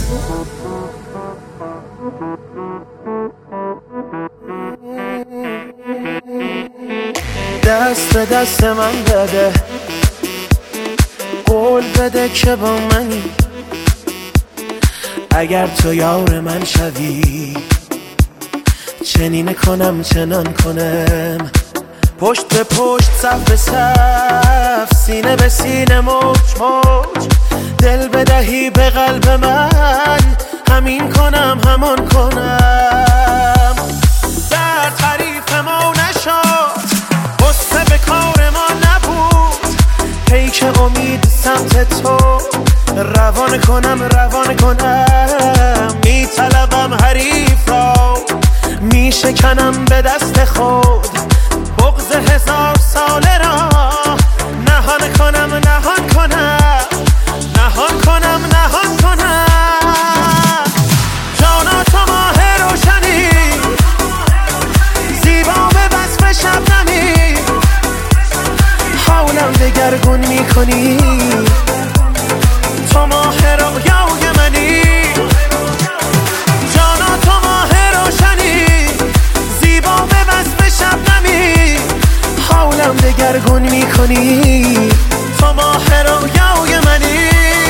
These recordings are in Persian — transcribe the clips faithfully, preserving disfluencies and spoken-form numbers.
دست به دست من بده، قول بده که با منی. اگر تو یار من شوی، چنین کنم چنان کنم. پشت به پشت، صف به صف، سینه به سینه، موج موج. دل بدهی به قلب من، همین کنم همان کنم. در تعریف ما نشد، غصه به کار ما نبود. پیک امید سمت تو، روان کنم روان کنم. میطلبم حریف را، میشکنم به دست خود. بغض هزار ساله را نهان کنم نهان کنم نهان کنم نهان کنم. جانا تو ماه روشنی، زیبا به وصف شبنمی. حولم دگرگون میکنی، تو ماه رویای منی. جانا تو ماه روشنی، زیبا به وصف شبنمی. حولم دگرگون میکنی، تو ماه رویای منی.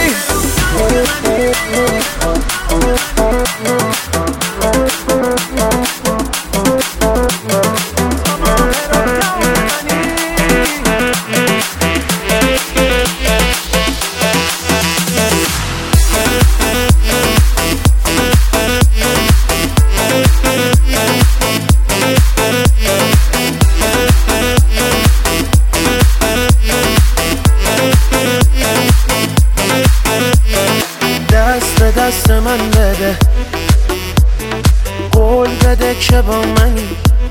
دست به دست من بده، قول بده که با منی.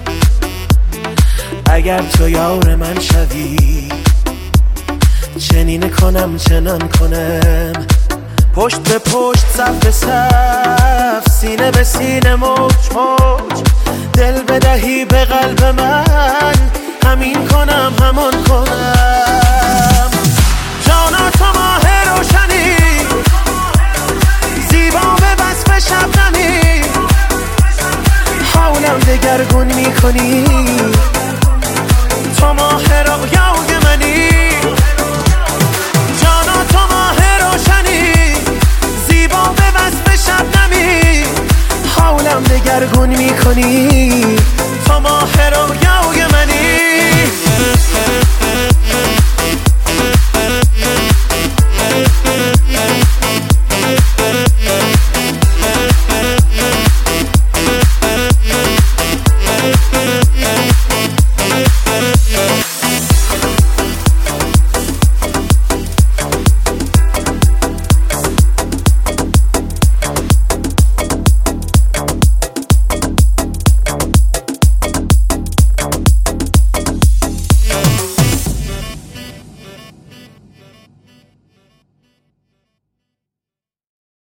اگر تو یار من شوی، چنین کنم چنان کنم. پشت به پشت، صف به صف، سینه به سینه، موج موج. دل بدهی به قلب من، همین کنم همان کنم. جانا تو ماه روشنی، زیبا به وصف شبنمی. حولم دگرگون میکنی،